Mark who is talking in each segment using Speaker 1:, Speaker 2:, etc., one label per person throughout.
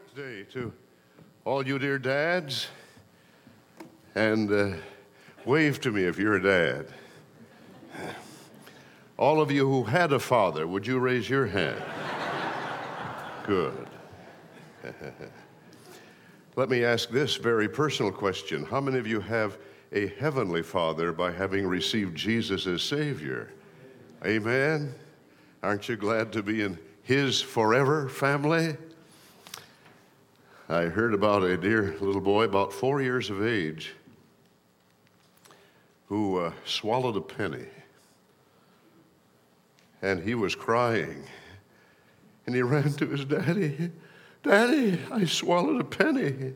Speaker 1: Day to all you dear dads, and wave to me if you're a dad. All of you who had a father, would you raise your hand? Good. Let me ask this very personal question. How many of you have a heavenly father by having received Jesus as Savior? Amen? Aren't you glad to be in His forever family? I heard about a dear little boy about 4 years of age who swallowed a penny, and he was crying, and he ran to his daddy. "Daddy, I swallowed a penny."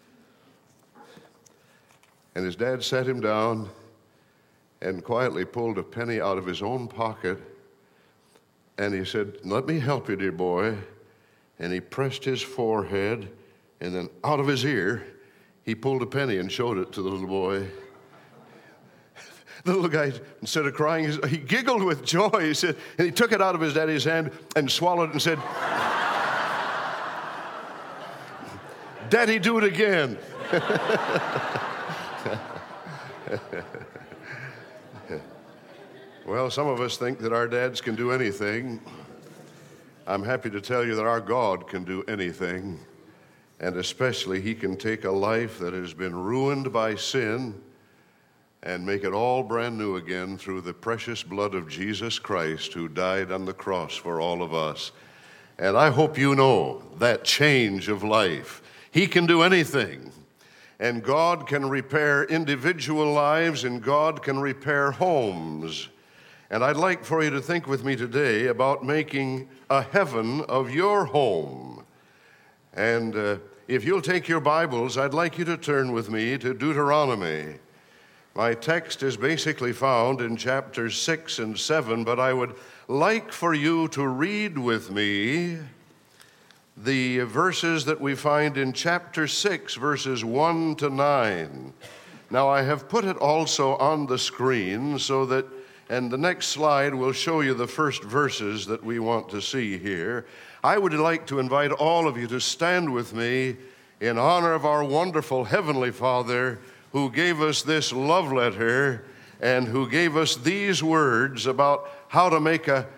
Speaker 1: And his dad sat him down and quietly pulled a penny out of his own pocket, and he said, "Let me help you, dear boy." And he pressed his forehead, and then out of his ear, he pulled a penny and showed it to the little boy. The little guy, instead of crying, he giggled with joy. He said, and he took it out of his daddy's hand and swallowed it and said, "Daddy, do it again." Well, some of us think that our dads can do anything. I'm happy to tell you that our God can do anything. And especially, He can take a life that has been ruined by sin and make it all brand new again through the precious blood of Jesus Christ, who died on the cross for all of us. And I hope you know that change of life. He can do anything. And God can repair individual lives, and God can repair homes. And I'd like for you to think with me today about making a heaven of your home. And if you'll take your Bibles, I'd like you to turn with me to Deuteronomy. My text is basically found in chapters 6 and 7, but I would like for you to read with me the verses that we find in chapter 6, verses 1 to 9. Now, I have put it also on the screen so that, and the next slide will show you the first verses that we want to see here. I would like to invite all of you to stand with me in honor of our wonderful Heavenly Father, who gave us this love letter and who gave us these words about how to make a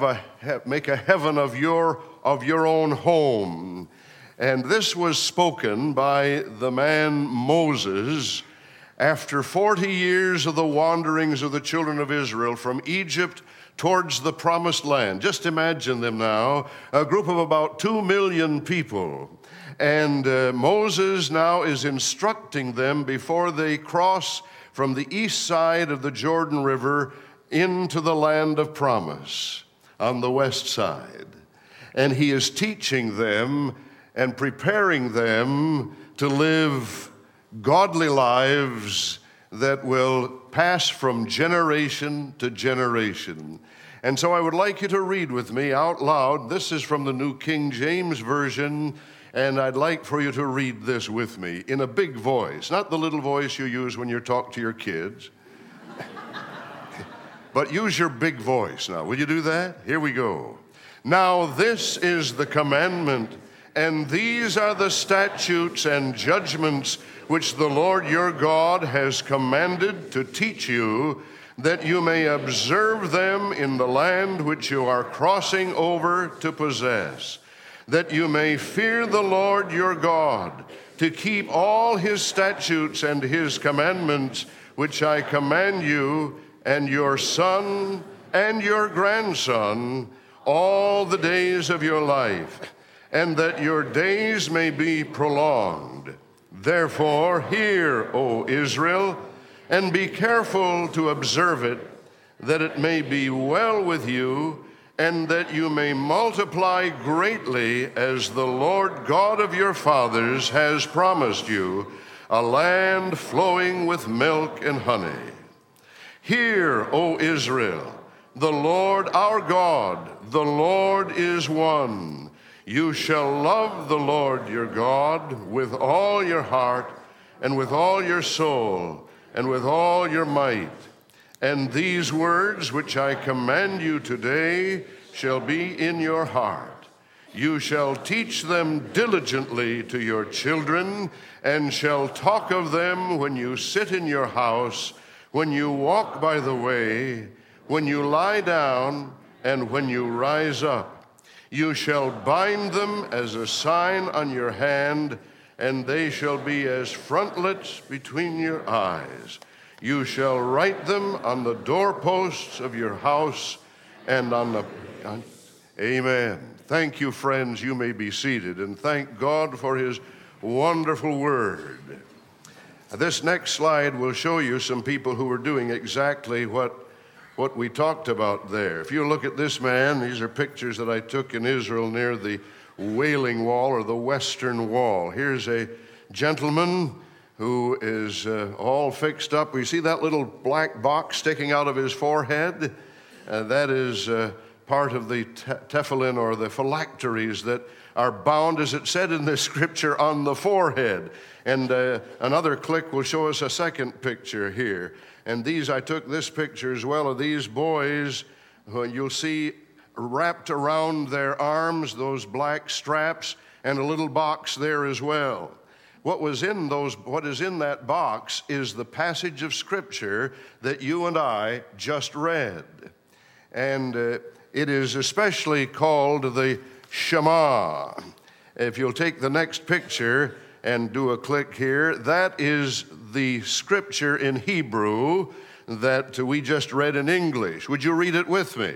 Speaker 1: heaven of your own home. And this was spoken by the man Moses after 40 years of the wanderings of the children of Israel from Egypt towards the promised land. Just imagine them now, a group of about 2 million people. And Moses now is instructing them before they cross from the east side of the Jordan River into the land of promise on the west side. And he is teaching them and preparing them to live godly lives that will pass from generation to generation. And so I would like you to read with me out loud. This is from the New King James Version, and I'd like for you to read this with me in a big voice, not the little voice you use when you talk to your kids, but use your big voice now. Will you do that? Here we go. "Now this is the commandment, and these are the statutes and judgments which the Lord your God has commanded to teach you, that you may observe them in the land which you are crossing over to possess, that you may fear the Lord your God, to keep all His statutes and His commandments, which I command you and your son and your grandson all the days of your life, and that your days may be prolonged. Therefore, hear, O Israel, and be careful to observe it, that it may be well with you, and that you may multiply greatly, as the Lord God of your fathers has promised you, a land flowing with milk and honey. Hear, O Israel, the Lord our God, the Lord is one. You shall love the Lord your God with all your heart, and with all your soul, and with all your might. And these words which I command you today shall be in your heart. You shall teach them diligently to your children, and shall talk of them when you sit in your house, when you walk by the way, when you lie down, and when you rise up. You shall bind them as a sign on your hand, and they shall be as frontlets between your eyes. You shall write them on the doorposts of your house and on the... Amen. Thank you, friends. You may be seated, and thank God for his wonderful word. This next slide will show you some people who are doing exactly what we talked about there. If you look at this man, these are pictures that I took in Israel near the Wailing Wall or the Western Wall. Here's a gentleman who is all fixed up. You see that little black box sticking out of his forehead? That is part of the tefillin or the phylacteries that are bound, as it said in this scripture, on the forehead. And another click will show us a second picture here. And I took this picture as well of these boys who you'll see wrapped around their arms, those black straps, and a little box there as well. What is in that box is the passage of Scripture that you and I just read. And it is especially called the Shema. If you'll take the next picture and do a click here, that is the Scripture in Hebrew that we just read in English. Would you read it with me?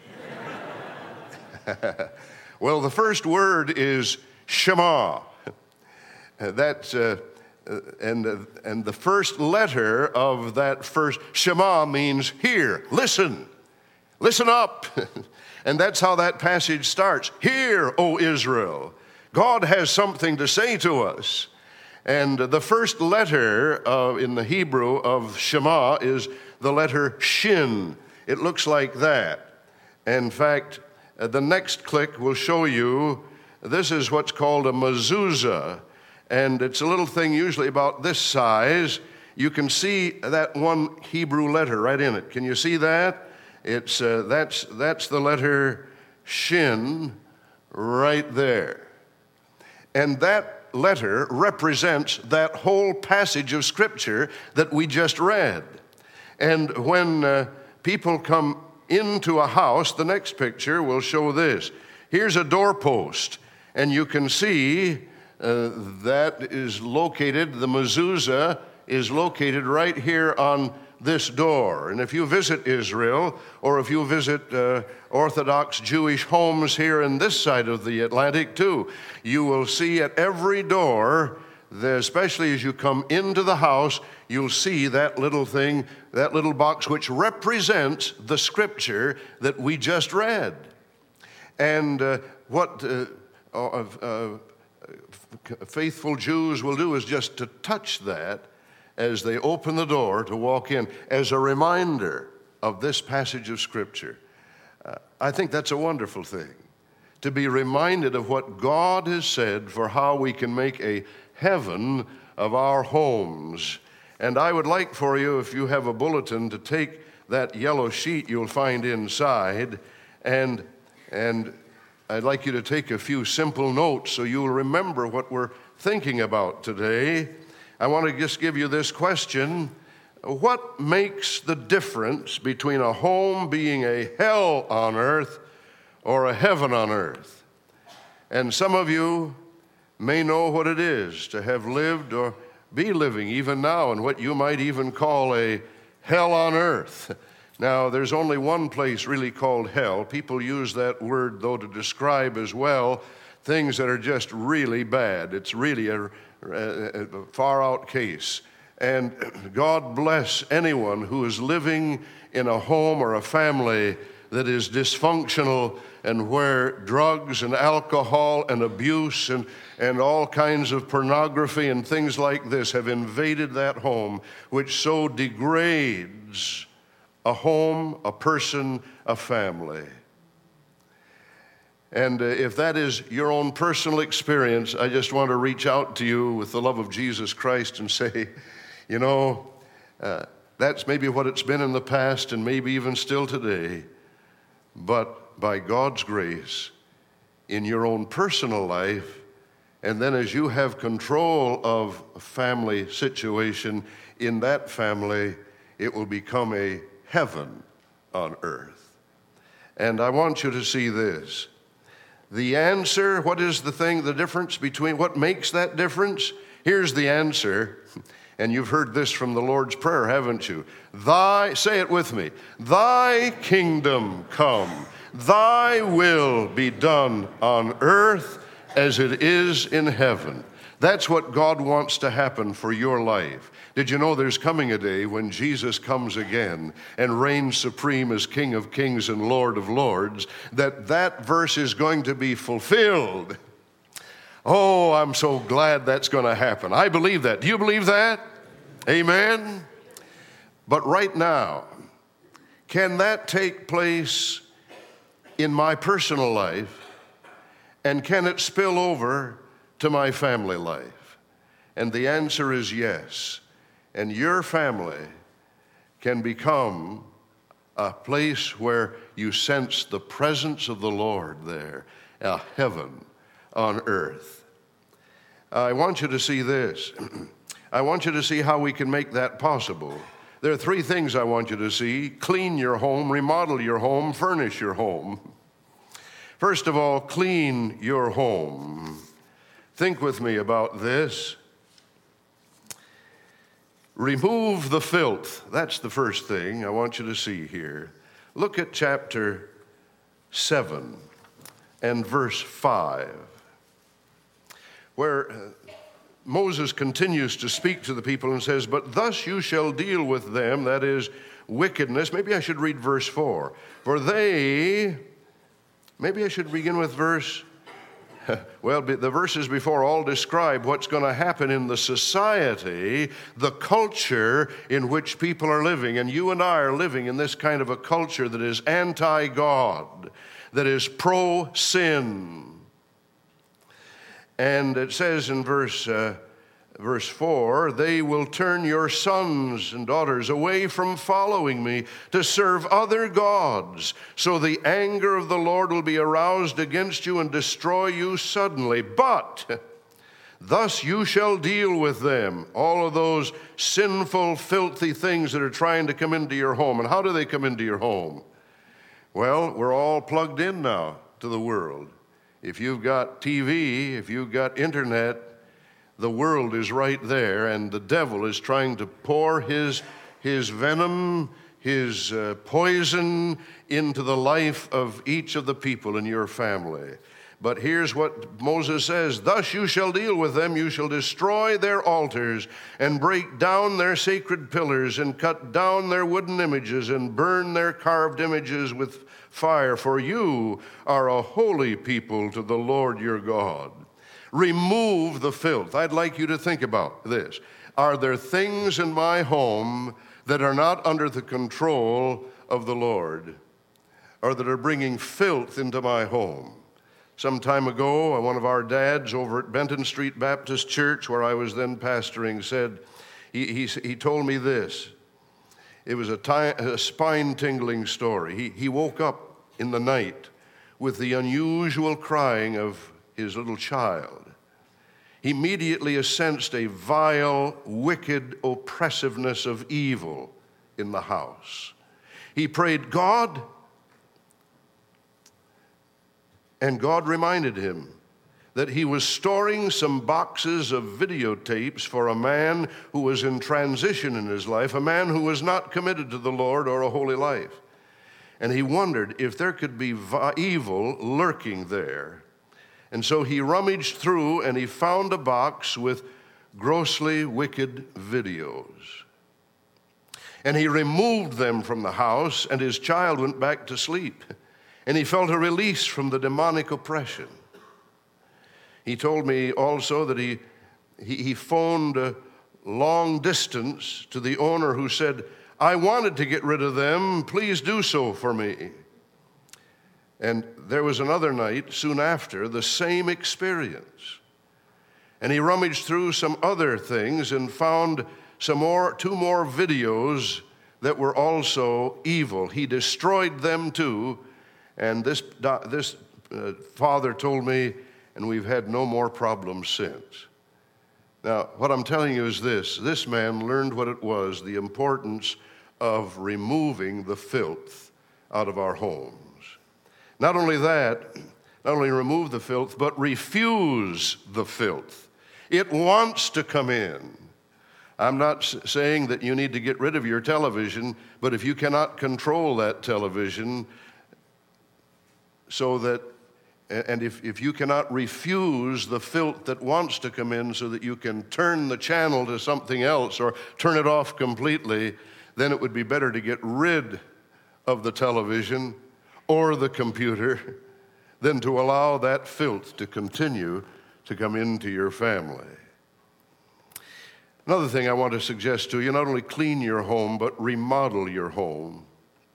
Speaker 1: Well, the first word is Shema. That's and the first letter of that first Shema means hear, listen up. And that's how that passage starts. Hear, O Israel. God has something to say to us. And the first letter in the Hebrew of Shema is the letter Shin. It looks like that. In fact, the next click will show you this is what's called a mezuzah. And it's a little thing usually about this size. You can see that one Hebrew letter right in it. Can you see that? It's that's the letter Shin right there. And that letter represents that whole passage of Scripture that we just read. And when people come into a house, the next picture will show this. Here's a doorpost, and you can see that is located, the mezuzah is located right here on this door. And if you visit Israel, or if you visit Orthodox Jewish homes here in this side of the Atlantic too, you will see at every door, especially as you come into the house, you'll see that little thing, that little box which represents the Scripture that we just read. And what faithful Jews will do is just to touch that as they open the door to walk in as a reminder of this passage of Scripture. I think that's a wonderful thing, to be reminded of what God has said for how we can make a heaven of our homes. And I would like for you, if you have a bulletin, to take that yellow sheet you'll find inside, and I'd like you to take a few simple notes so you'll remember what we're thinking about today. I want to just give you this question. What makes the difference between a home being a hell on earth or a heaven on earth? And some of you may know what it is to have lived or be living even now in what you might even call a hell on earth. Now, there's only one place really called hell. People use that word, though, to describe as well things that are just really bad. It's really a far-out case. And God bless anyone who is living in a home or a family that is dysfunctional and where drugs and alcohol and abuse and all kinds of pornography and things like this have invaded that home, which so degrades a home, a person, a family. And if that is your own personal experience, I just want to reach out to you with the love of Jesus Christ and say, you know, that's maybe what it's been in the past and maybe even still today. But by God's grace, in your own personal life, and then as you have control of a family situation in that family, it will become a heaven on earth. And I want you to see this. The answer, what is the difference between, what makes that difference? Here's the answer, and you've heard this from the Lord's Prayer, haven't you? Say it with me, thy kingdom come, thy will be done on earth as it is in heaven. That's what God wants to happen for your life. Did you know there's coming a day when Jesus comes again and reigns supreme as King of Kings and Lord of Lords, that verse is going to be fulfilled? Oh, I'm so glad that's going to happen. I believe that. Do you believe that? Amen? But right now, can that take place in my personal life, and can it spill over to my family life? And the answer is yes. And your family can become a place where you sense the presence of the Lord there, a heaven on earth. I want you to see this. I want you to see how we can make that possible. There are three things I want you to see: clean your home, remodel your home, furnish your home. First of all, clean your home. Think with me about this. Remove the filth. That's the first thing I want you to see here. Look at chapter 7 and verse 5, where Moses continues to speak to the people and says, "But thus you shall deal with them," that is, wickedness. Maybe I should read verse 4. Maybe I should begin with the verses before all describe what's going to happen in the society, the culture in which people are living. And you and I are living in this kind of a culture that is anti-God, that is pro-sin. And it says in verse 4, "They will turn your sons and daughters away from following me to serve other gods. So the anger of the Lord will be aroused against you and destroy you suddenly. But thus you shall deal with them," all of those sinful, filthy things that are trying to come into your home. And how do they come into your home? Well, we're all plugged in now to the world. If you've got TV, if you've got internet, the world is right there, and the devil is trying to pour his venom, his poison into the life of each of the people in your family. But here's what Moses says: "Thus you shall deal with them. You shall destroy their altars and break down their sacred pillars and cut down their wooden images and burn their carved images with fire. For you are a holy people to the Lord your God." Remove the filth. I'd like you to think about this. Are there things in my home that are not under the control of the Lord, or that are bringing filth into my home? Some time ago, one of our dads over at Benton Street Baptist Church, where I was then pastoring, said, he told me this. It was a spine-tingling story. He woke up in the night with the unusual crying of his little child. He immediately sensed a vile, wicked oppressiveness of evil in the house. He prayed, "God," and God reminded him that he was storing some boxes of videotapes for a man who was in transition in his life, a man who was not committed to the Lord or a holy life. And he wondered if there could be evil lurking there. And so he rummaged through and he found a box with grossly wicked videos. And he removed them from the house, and his child went back to sleep. And he felt a release from the demonic oppression. He told me also that he phoned long distance to the owner, who said, "I wanted to get rid of them. Please do so for me." And there was another night soon after, the same experience. And he rummaged through some other things and found two more videos that were also evil. He destroyed them too. And this father told me, and we've had no more problems since. Now, what I'm telling you is this man learned what it was, the importance of removing the filth out of our homes. Not only that, not only remove the filth, but refuse the filth. It wants to come in. I'm not saying that you need to get rid of your television, but if you cannot control that television, and if you cannot refuse the filth that wants to come in so that you can turn the channel to something else or turn it off completely, then it would be better to get rid of the television or the computer than to allow that filth to continue to come into your family. Another thing I want to suggest to you, not only clean your home, but remodel your home.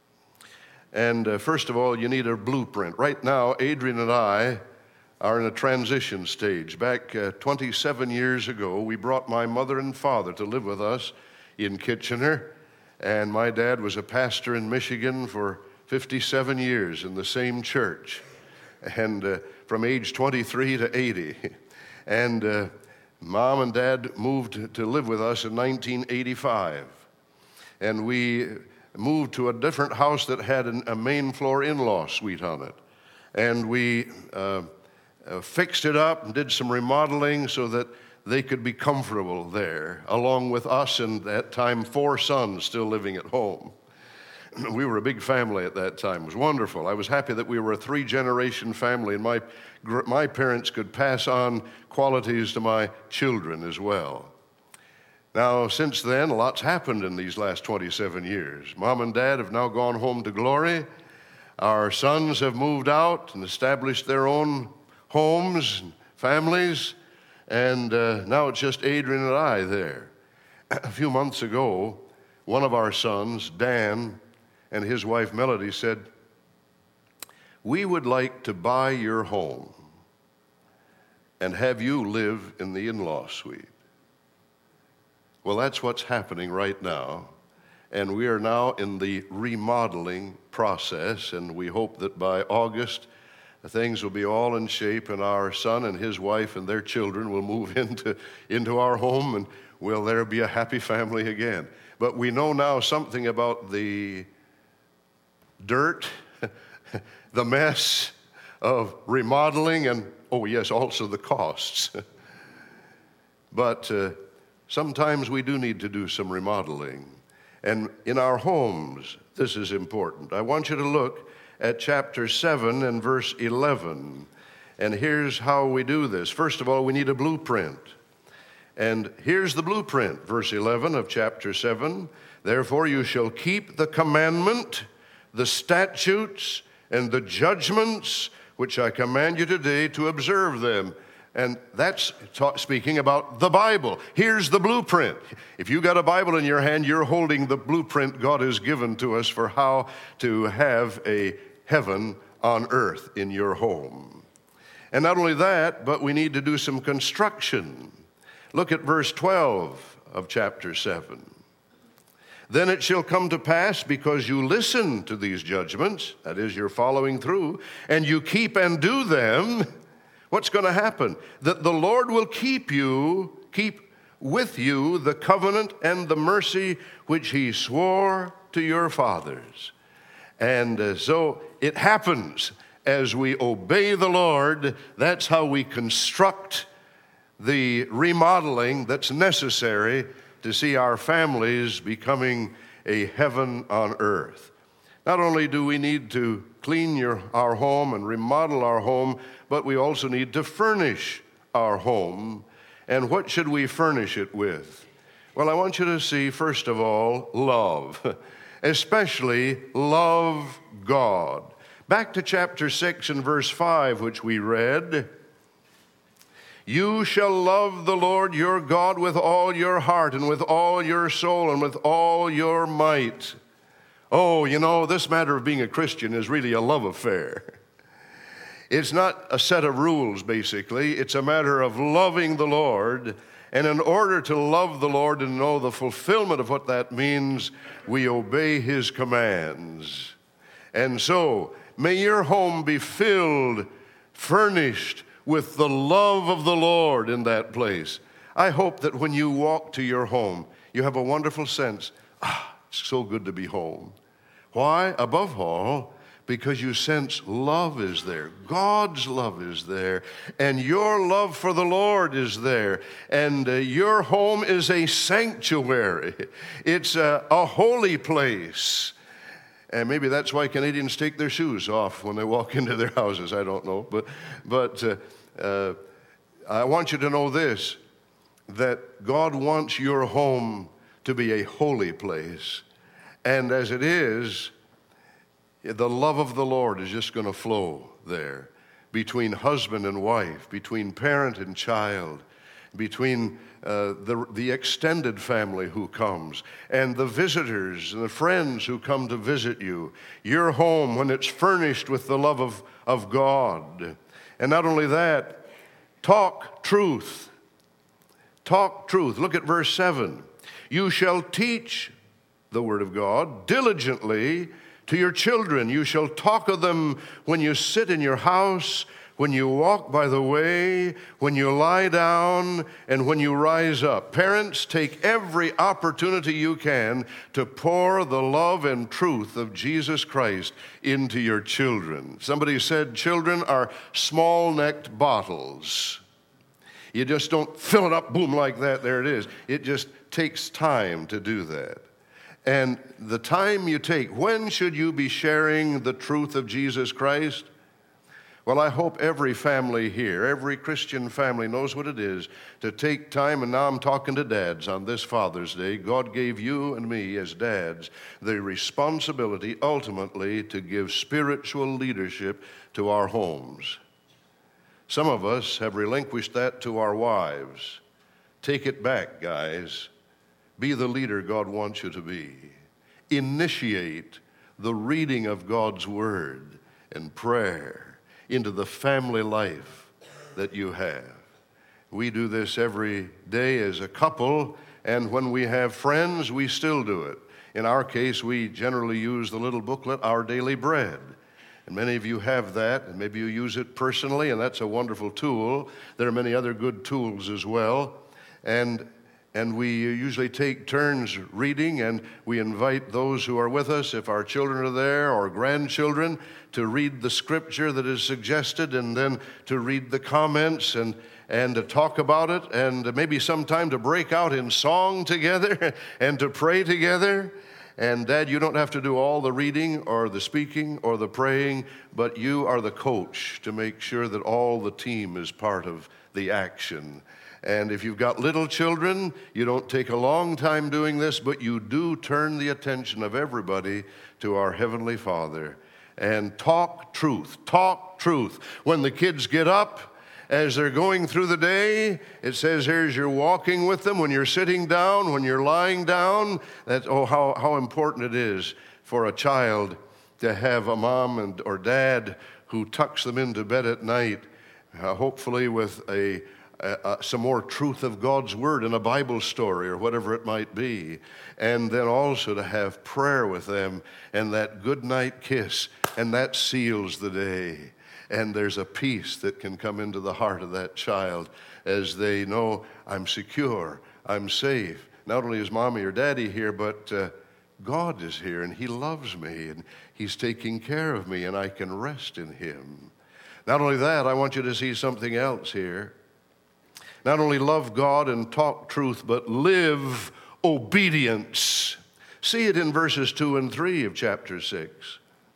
Speaker 1: And first of all, you need a blueprint. Right now, Adrian and I are in a transition stage. Back 27 years ago, we brought my mother and father to live with us in Kitchener. And my dad was a pastor in Michigan for 57 years in the same church. And from age 23 to 80. And Mom and Dad moved to live with us in 1985. And we moved to a different house that had a main floor in-law suite on it. And we fixed it up and did some remodeling so that they could be comfortable there, along with us and at that time 4 sons still living at home. We were a big family at that time. It was wonderful. I was happy that we were a 3-generation family, and my parents could pass on qualities to my children as well. Now, since then, a lot's happened in these last 27 years. Mom and Dad have now gone home to glory. Our sons have moved out and established their own homes and families, and now it's just Adrian and I there. A few months ago, one of our sons, Dan, and his wife Melody said, "We would like to buy your home and have you live in the in-law suite." Well, that's what's happening right now. And we are now in the remodeling process, and we hope that by August, things will be all in shape, and our son and his wife and their children will move into our home, and will there be a happy family again. But we know now something about the dirt, the mess of remodeling, and, oh yes, also the costs. But sometimes we do need to do some remodeling. And in our homes, this is important. I want you to look at chapter 7 and verse 11. And here's how we do this. First of all, we need a blueprint. And here's the blueprint, verse 11 of chapter 7. "Therefore you shall keep the commandment, the statutes, and the judgments which I command you today to observe them." And that's speaking about the Bible. Here's the blueprint. If you got a Bible in your hand, you're holding the blueprint God has given to us for how to have a heaven on earth in your home. And not only that, but we need to do some construction. Look at verse 12 of chapter 7. "Then it shall come to pass, because you listen to these judgments," that is, you're following through, "and you keep and do them," what's going to happen? "That the Lord will keep with you the covenant and the mercy which he swore to your fathers." And so it happens as we obey the Lord. That's how we construct the remodeling that's necessary to see our families becoming a heaven on earth. Not only do we need to clean our home and remodel our home, but we also need to furnish our home. And what should we furnish it with? Well, I want you to see, first of all, love. Especially love God. Back to chapter 6 and verse 5, which we read. "You shall love the Lord your God with all your heart and with all your soul and with all your might." Oh, you know, this matter of being a Christian is really a love affair. It's not a set of rules, basically. It's a matter of loving the Lord. And in order to love the Lord and know the fulfillment of what that means, we obey his commands. And so, may your home be filled furnished with the love of the Lord in that place. I hope that when you walk to your home, you have a wonderful sense, it's so good to be home. Why? Above all, because you sense love is there. God's love is there. And your love for the Lord is there. And your home is a sanctuary. It's a holy place. And maybe that's why Canadians take their shoes off when they walk into their houses. I don't know. But I want you to know this, that God wants your home to be a holy place. And as it is, the love of the Lord is just going to flow there between husband and wife, between parent and child, between the extended family who comes, and the visitors and the friends who come to visit you. Your home, when it's furnished with the love of God. And not only that, talk truth. Talk truth. Look at verse 7. You shall teach the word of God diligently to your children. You shall talk of them when you sit in your house, when you walk by the way, when you lie down, and when you rise up. Parents, take every opportunity you can to pour the love and truth of Jesus Christ into your children. Somebody said children are small-necked bottles. You just don't fill it up, boom, like that, there it is. It just takes time to do that. And the time you take, when should you be sharing the truth of Jesus Christ? Well, I hope every family here, every Christian family knows what it is to take time, and now I'm talking to dads on this Father's Day. God gave you and me as dads the responsibility ultimately to give spiritual leadership to our homes. Some of us have relinquished that to our wives. Take it back, guys. Be the leader God wants you to be. Initiate the reading of God's Word and prayer into the family life that you have. We do this every day as a couple, and when we have friends, we still do it. In our case, we generally use the little booklet, Our Daily Bread. And many of you have that, and maybe you use it personally, and that's a wonderful tool. There are many other good tools as well. And we usually take turns reading, and we invite those who are with us, if our children are there or grandchildren, to read the scripture that is suggested, and then to read the comments and to talk about it, and maybe sometime to break out in song together and to pray together. And Dad, you don't have to do all the reading or the speaking or the praying, but you are the coach to make sure that all the team is part of the action. And if you've got little children, you don't take a long time doing this, but you do turn the attention of everybody to our Heavenly Father. And talk truth. Talk truth. When the kids get up, as they're going through the day, it says here as you're walking with them, when you're sitting down, when you're lying down, that's how important it is for a child to have a mom or dad who tucks them into bed at night, hopefully with some more truth of God's Word in a Bible story or whatever it might be. And then also to have prayer with them and that good night kiss, and that seals the day. And there's a peace that can come into the heart of that child as they know, I'm secure, I'm safe. Not only is mommy or daddy here, but God is here, and He loves me, and He's taking care of me, and I can rest in Him. Not only that, I want you to see something else here. Not only love God and talk truth, but live obedience. See it in verses 2 and 3 of chapter 6.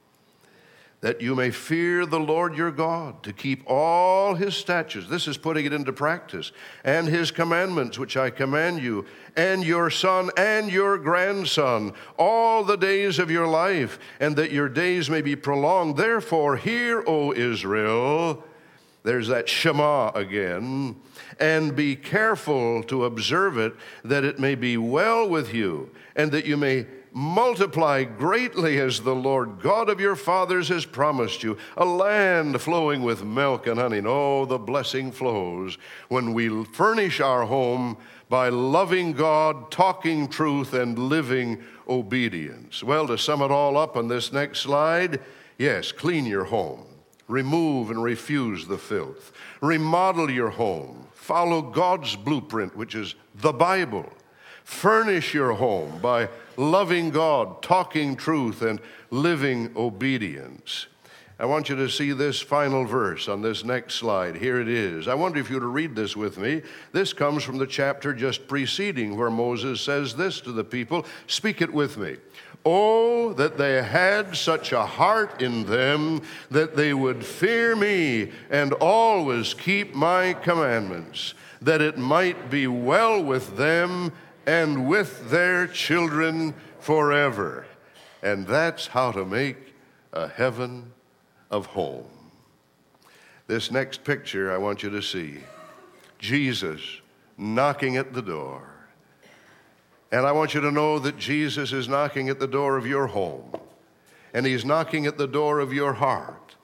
Speaker 1: That you may fear the Lord your God, to keep all His statutes. This is putting it into practice. And His commandments, which I command you, and your son and your grandson, all the days of your life, and that your days may be prolonged. Therefore, hear, O Israel, there's that Shema again, and be careful to observe it, that it may be well with you, and that you may multiply greatly as the Lord God of your fathers has promised you, a land flowing with milk and honey. And oh, the blessing flows when we furnish our home by loving God, talking truth, and living obedience. Well, to sum it all up on this next slide, yes, clean your home. Remove and refuse the filth. Remodel your home. Follow God's blueprint, which is the Bible. Furnish your home by loving God, talking truth, and living obedience. I want you to see this final verse on this next slide. Here it is. I wonder if you would read this with me. This comes from the chapter just preceding where Moses says this to the people. Speak it with me. Oh, that they had such a heart in them that they would fear me and always keep my commandments, that it might be well with them and with their children forever. And that's how to make a heaven of home. This next picture I want you to see. Jesus knocking at the door. And I want you to know that Jesus is knocking at the door of your home. And he's knocking at the door of your heart.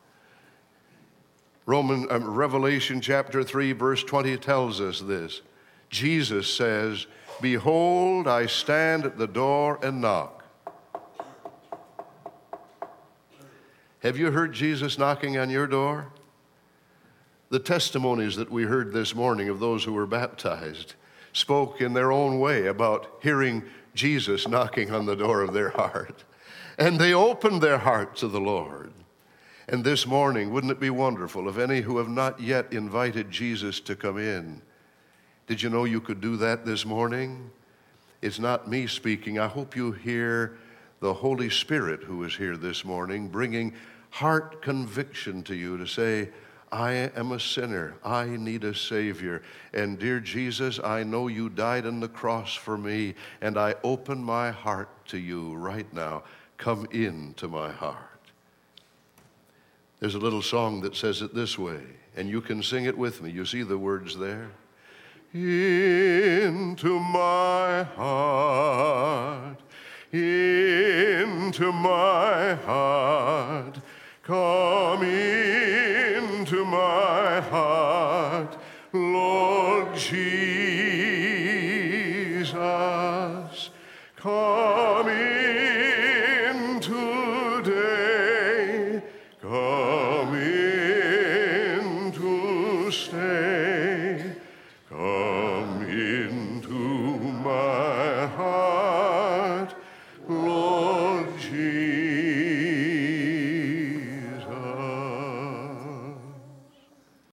Speaker 1: Revelation chapter 3 verse 20 tells us this. Jesus says, "Behold, I stand at the door and knock." Have you heard Jesus knocking on your door? The testimonies that we heard this morning of those who were baptized spoke in their own way about hearing Jesus knocking on the door of their heart. And they opened their heart to the Lord. And this morning, wouldn't it be wonderful if any who have not yet invited Jesus to come in? Did you know you could do that this morning? It's not me speaking. I hope you hear the Holy Spirit who is here this morning, bringing heart conviction to you to say, I am a sinner. I need a Savior. And dear Jesus, I know you died on the cross for me, and I open my heart to you right now. Come into my heart. There's a little song that says it this way, and you can sing it with me. You see the words there? Into my heart, into my heart, come into my heart, Lord Jesus, come in today, come in to stay, come into